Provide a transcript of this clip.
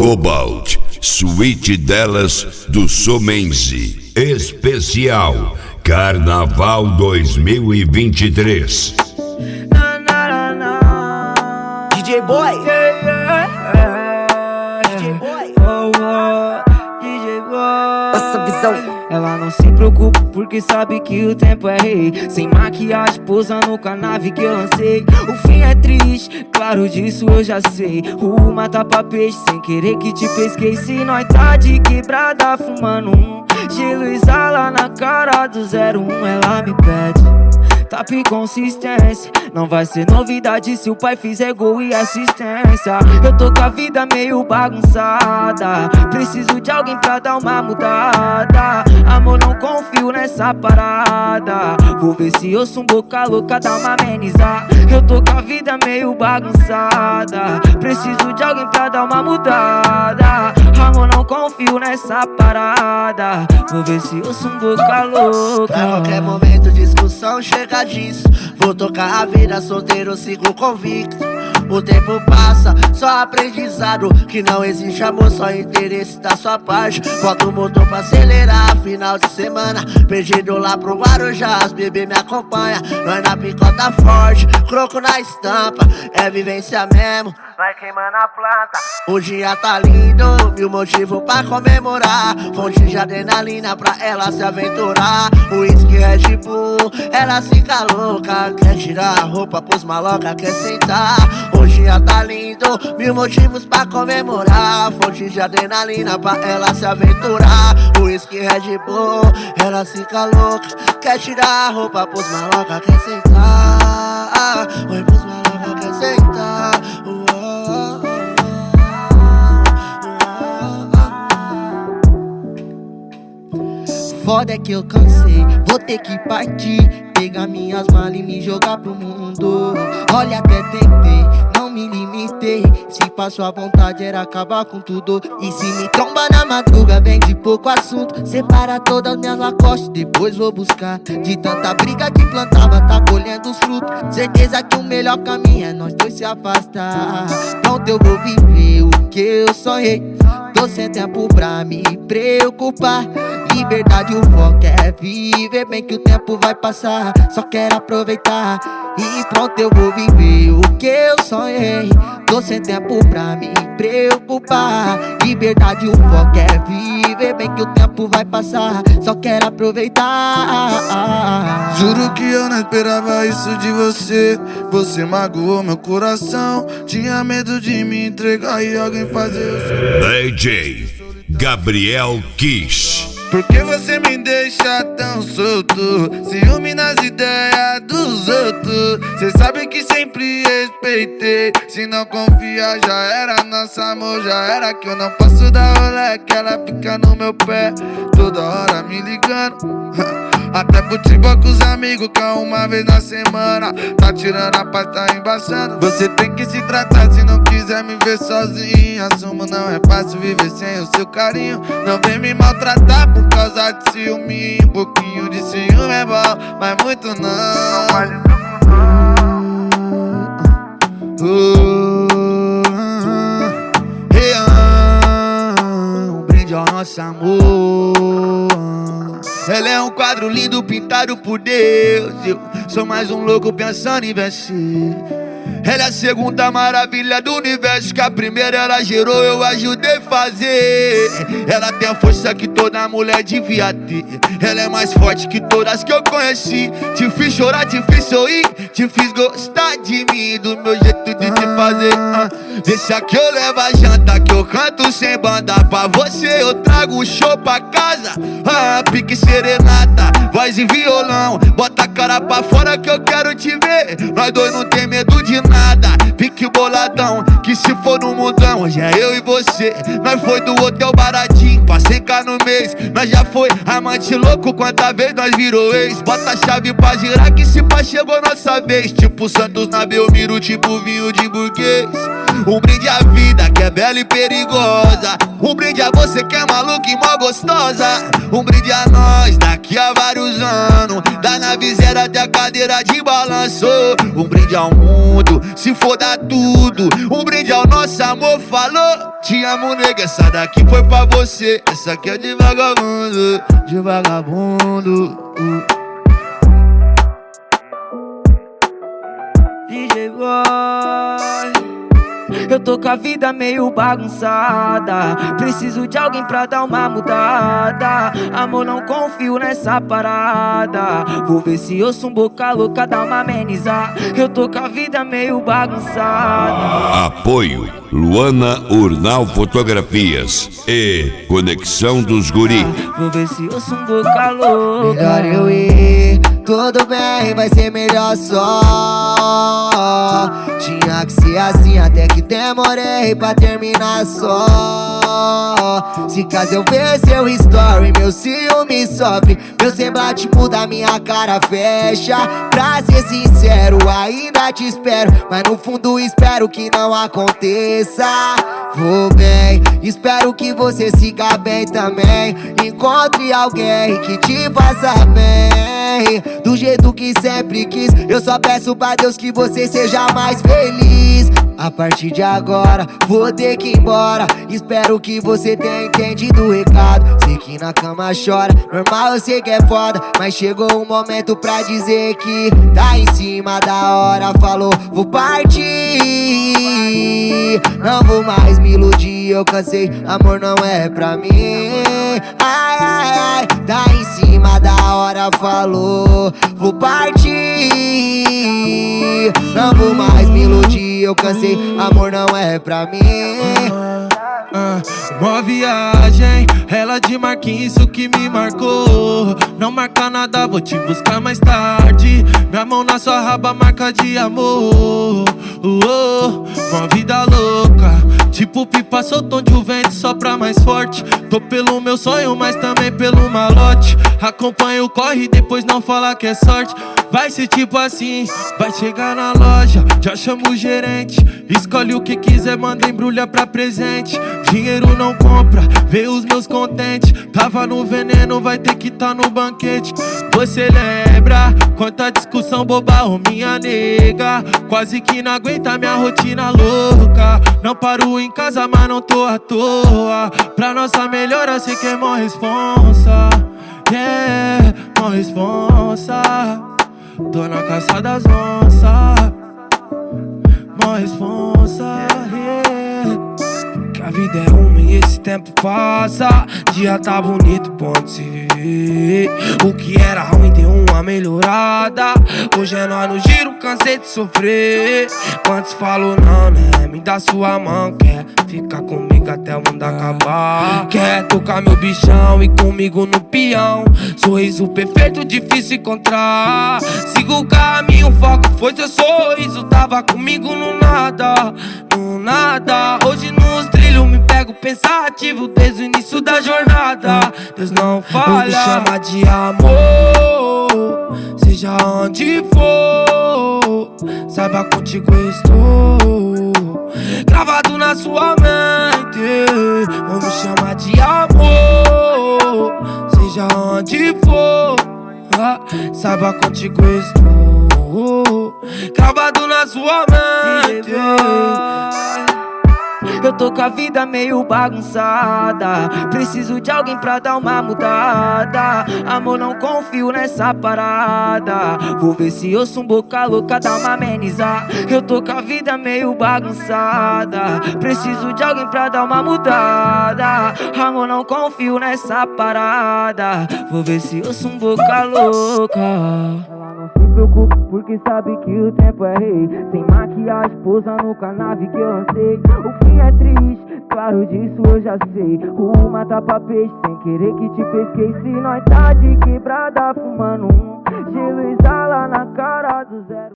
Cobalt, suíte delas do Somenzi. Especial Carnaval 2023. DJ Boy, DJ Boy, DJ Boy. Essa visão. Ela não se preocupa porque sabe que o tempo é rei. Sem maquiagem, posando com a nave que eu lancei. O fim é triste, claro disso eu já sei. O mata pra peixe sem querer que te pesquei. Se nós tá de quebrada fumando gelo exala na cara do 01. Ela me pede tapa e consistência. Não vai ser novidade se o pai fizer gol e assistência. Eu tô com a vida meio bagunçada, preciso de alguém pra dar uma mudada. Amor, não confio nessa parada. Vou ver se eu sou um boca louca, dá uma amenizar. Eu tô com a vida meio bagunçada, preciso de alguém pra dar uma mudada. Amor, não confio nessa parada. Vou ver se eu sou um boca louca. A qualquer momento discussão chega disso. Vou tocar a vida solteiro, sigo convicto. O tempo passa, só aprendizado. Que não existe amor, só interesse da sua parte. Bota o motor pra acelerar, final de semana. Perdido lá pro Guarujá, as bebê me acompanha. Nós na picota forte, croco na estampa. É vivência mesmo, vai queimando a planta. O dia tá lindo, mil motivos pra comemorar. Fonte de adrenalina pra ela se aventurar. Whisky, Red Bull, ela fica louca. Quer tirar a roupa pros maloca, quer sentar. O dia tá lindo, mil motivos pra comemorar. Fonte de adrenalina pra ela se aventurar. Whisky, Red Bull, ela fica louca. Quer tirar a roupa pros maloca, quer sentar. Oi, pros maloca, quer sentar. Foda é que eu cansei, vou ter que partir. Pegar minhas malas e me jogar pro mundo. Olha, até tentei, não me limitei. Se passou a vontade era acabar com tudo. E se me tromba na madruga, vem de pouco assunto. Separa todas minhas lacostes, depois vou buscar. De tanta briga que plantava, tá colhendo os frutos. Certeza que o melhor caminho é nós dois se afastar. Pronto, eu vou viver o que eu sonhei. Tô sem tempo pra me preocupar. Liberdade, o foco é viver bem que o tempo vai passar. Só quero aproveitar e pronto, eu vou viver o que eu sonhei. Tô sem tempo pra me preocupar. Liberdade, o foco é viver bem que o tempo vai passar. Só quero aproveitar. Juro que eu não esperava isso de você. Você magoou meu coração. Tinha medo de me entregar e alguém fazer o seu. DJ Gabriel Kiss. Por que você me deixa tão solto? Ciúme nas ideias dos outros. Cê sabe que sempre respeitei. Se não confia já era, nosso amor já era. Que eu não posso dar rolê, que ela fica no meu pé toda hora me ligando. Até futebol com os amigos, que é uma vez na semana. Tá tirando a paz, tá embaçando. Você tem que se tratar se não quiser me ver sozinho. Assumo, não é fácil viver sem o seu carinho. Não vem me maltratar por causa de ciúme. Um pouquinho de ciúme é bom, mas muito não. Um brinde ao nosso amor. Ela é um quadro lindo pintado por Deus. Eu sou mais um louco pensando em vencer. Ela é a segunda maravilha do universo, que a primeira ela gerou, eu ajudei a fazer. Ela tem a força que toda mulher devia ter. Ela é mais forte que todas que eu conheci. Te fiz chorar, te fiz sorrir, te fiz gostar de mim, do meu jeito de te fazer. Deixa que eu levo a janta, que eu canto sem banda. Pra você eu trago o show pra casa. Pique serenata, voz e violão. Bota a cara pra fora que eu quero te ver. Nós dois não tem medo de nada. Pique boladão, que se for no mundão, hoje é eu e você. Nós foi do hotel baratinho pra 100k no mês. Nós já foi amante louco, quanta vez nós virou ex. Bota a chave pra girar que se pá chegou nossa vez. Tipo Santos na Belmiro, tipo vinho de burguês. Um brinde à vida que é bela e perigosa. Um brinde a você que é maluca e mó gostosa. Um brinde a nós daqui a vários anos, da nave zero até a cadeira de balanço. Um brinde ao mundo, se for dar tudo. Um brinde ao nosso amor, falou. Te amo, nega, essa daqui foi pra você. Essa aqui é de vagabundo, de vagabundo. DJ Boy, eu tô com a vida meio bagunçada, preciso de alguém pra dar uma mudada. Amor, não confio nessa parada, vou ver se ouço um boca louca, dá uma amenizar. Eu tô com a vida meio bagunçada. Apoio Luana Urnal Fotografias e Conexão dos Guri. Vou ver se ouço um boca louca. Melhor eu ir, tudo bem, vai ser melhor só. Tinha que ser assim, até que demorei pra terminar só. Se caso eu ver seu story, meu ciúme sofre, meu semblante muda, minha cara fecha. Pra ser sincero, ainda te espero, mas no fundo espero que não aconteça. Vou bem, espero que você siga bem também. Encontre alguém que te faça bem, do jeito que sempre quis. Eu só peço pra Deus que você seja mais feliz. A partir de agora, vou ter que ir embora. Espero que você tenha entendido o recado. Sei que na cama chora, normal, eu sei que é foda, mas chegou o momento pra dizer que tá em cima da hora. Falou, vou partir, não vou mais me iludir, eu cansei, amor não é pra mim. Ai, ai, ai, tá em cima da hora. Falou, vou partir, não vou mais me iludir, eu cansei, amor não é pra mim. Uma viagem, ela de Marquinhos, isso que me marcou. Não marca nada, vou te buscar mais tarde. Minha mão na sua raba, marca de amor. Uma vida louca, tipo pipa, soltão de um vento, sopra mais forte. Tô pelo meu sonho, mas também pelo malote. Acompanha o corre, depois não fala que é sorte. Vai ser tipo assim, vai chegar na loja, já chama o gerente. Escolhe o que quiser, manda embrulha pra presente. Dinheiro não compra, vê os meus contentes. Tava no veneno, vai ter que tá no banquete. Você lembra quanta discussão boba, ô minha nega? Quase que não aguenta minha rotina louca. Não paro em casa, mas não tô à toa. Pra nossa melhora, sei que é mó responsa. Yeah, mó responsa. Tô na caça das onças, mó responsa, yeah. Que a vida é uma e esse tempo passa. Dia tá bonito, pode ser. O que era ruim deu uma melhorada. Hoje é nós no giro, cansei de sofrer. Quantos falam não, né? Me dá sua mão, quer ficar comigo até o mundo acabar. Quer tocar meu bichão e comigo no peão. Sorriso perfeito, difícil encontrar. Sigo o caminho, foco foi seu sorriso. Tava comigo no nada, no nada. Hoje nos trilhos me pego pensativo desde o início da jornada. Deus não falha, me chama de amor, seja onde for. Saiba, contigo eu estou gravado na sua mente. Ou me chama de amor, seja onde for. Saiba, contigo eu estou gravado na sua mente. Eu tô com a vida meio bagunçada, preciso de alguém pra dar uma mudada. Amor, não confio nessa parada, vou ver se ouço um boca louca, dá uma amenizar. Eu tô com a vida meio bagunçada, preciso de alguém pra dar uma mudada. Amor, não confio nessa parada, vou ver se ouço um boca louca. Se preocupa porque sabe que o tempo é rei. Sem maquiagem, pousando com a nave que eu lancei. O fim é triste, claro disso eu já sei. O mata pra peixe, sem querer que te pesquei. Se nós tá de quebrada, fumando um gelo, exala na cara do zero.